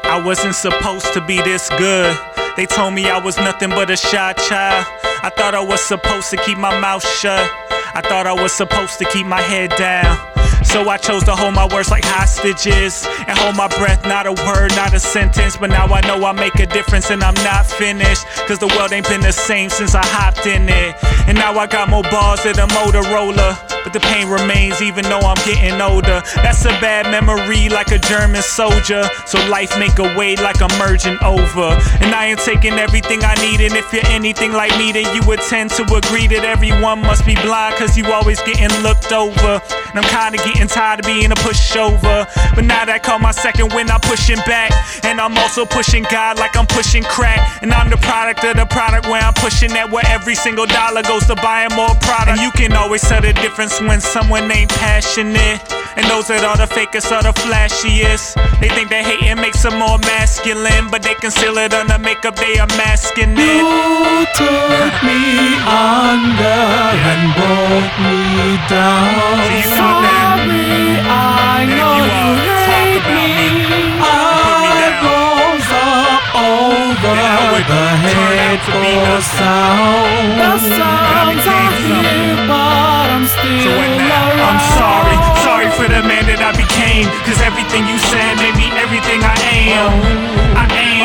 I wasn't supposed to be this good. They told me I was nothing but a shy child. I thought I was supposed to keep my mouth shut. I thought I was supposed to keep my head down. So I chose to hold my words like hostages and hold my breath, not a word, not a sentence. But now I know I make a difference and I'm not finished, cause the world ain't been the same since I hopped in it. And now I got more bars than a Motorola, but the pain remains even though I'm getting older. That's a bad memory like a German soldier, so life make a way like I'm merging over. And I ain't taking everything I need, and if you're anything like me then you would tend to agree that everyone must be blind, cause you always getting looked over. And I'm kinda getting tired of being a pushover, but now that I call my second wind, I'm pushing back. And I'm also pushing God like I'm pushing crack. And I'm the product of the product where I'm pushing that, where every single dollar goes to buying more product. And you can always tell the difference when someone ain't passionate, and those that are the fakest are the flashiest. They think that hating makes them more masculine, but they conceal it under makeup, they are masking it. You took me under and broke me down. Sorry, I know you hate me. I rose up over the head for sound. The sounds are here, but I'm still around. I'm sorry for the man that I became, cause everything you said made me everything I am. I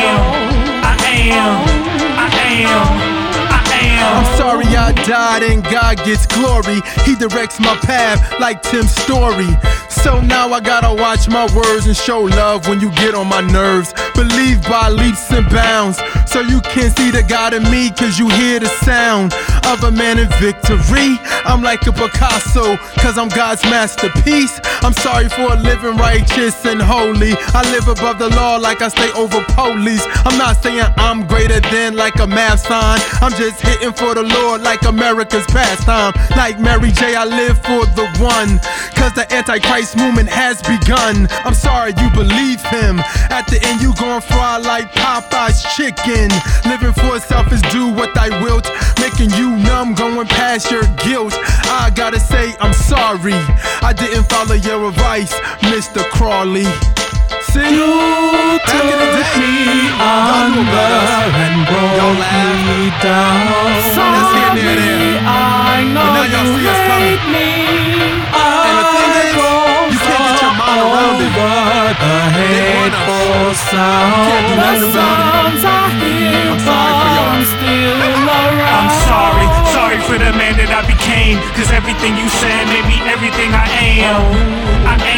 am. I'm sorry I died and God gets glory. He directs my path like Tim's story. So now I gotta watch my words and show love when you get on my nerves. Believe by leaps and bounds, so you can see the God in me, cause you hear the sound of a man in victory. I'm like a Picasso, cause I'm God's masterpiece. I'm sorry for living righteous and holy. I live above the law like I stay over police. I'm not saying I'm greater than like a math sign. I'm just hitting for the Lord like America's pastime. Like Mary J, I live for the one, cause the Antichrist movement has begun. I'm sorry you believe him. At the end you gon' fry like Popeye's chicken. Living for self is do what I wilt, making you numb, going past your guilt. I gotta say I'm sorry, I didn't follow your advice, Mr. Crawley. See? You took me under and broke me down. Sorry, I know you hate me. I rose up over the head for sound. The sounds are here, but I'm still around. I'm sorry for the man that I became, cause everything you said made me everything I am.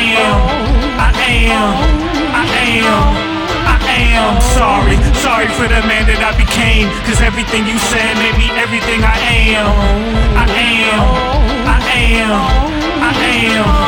Sorry for the man that I became, cause everything you said made me everything I am.